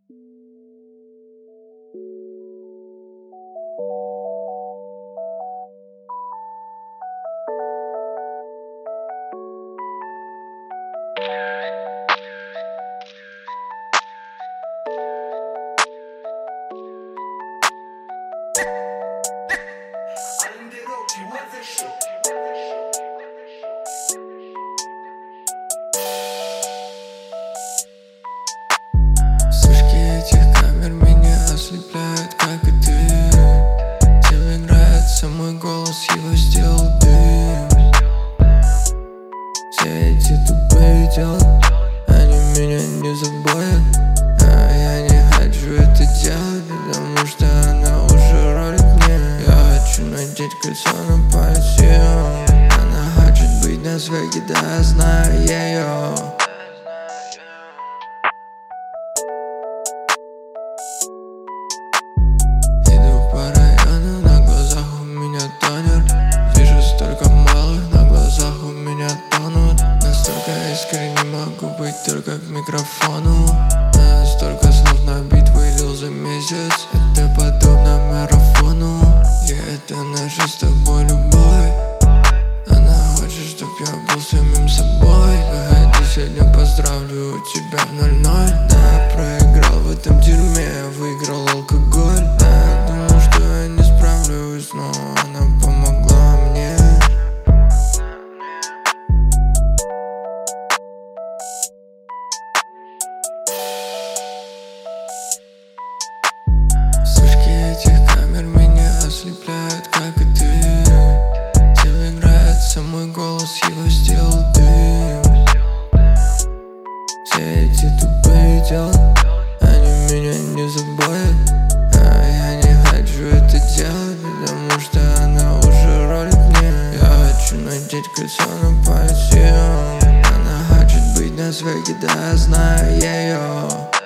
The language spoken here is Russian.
Вспышки этих камер меня ослепляют, как и ты. Тебе нравится мой голос, его сделал дым. Все эти тупые дела, они меня не заботят. А я не хочу это делать, потому что она уже ролит мне. Я хочу надеть кольцо на палец ее. Она хочет быть на свеке, да я знаю ее. Иду по району, на глазах у меня тонер. Вижу столько малых, на глазах у меня тонут. Настолько искренне могу быть только к микрофону. Столько слов на бит вылил за месяц. Это подобно марафону. И это наша с тобой любовь. Она хочет, чтоб я был самим собой. Выходи, сегодня поздравлю тебя в 0-0. Да, я проиграл в этом дерьме, я выиграл алкоголь. Да, я думал, что я не справлюсь, но она помогла мне. Вспышки этих камер меня ослепляют, как и ты. Тебе нравится мой голос, его сделал дым. Все эти тупые дела, они меня не заботят. А я не хочу это делать, потому что она уже ролит мне. Я хочу надеть кольцо на палец ее. Она хочет быть на свеке, да я знаю ее.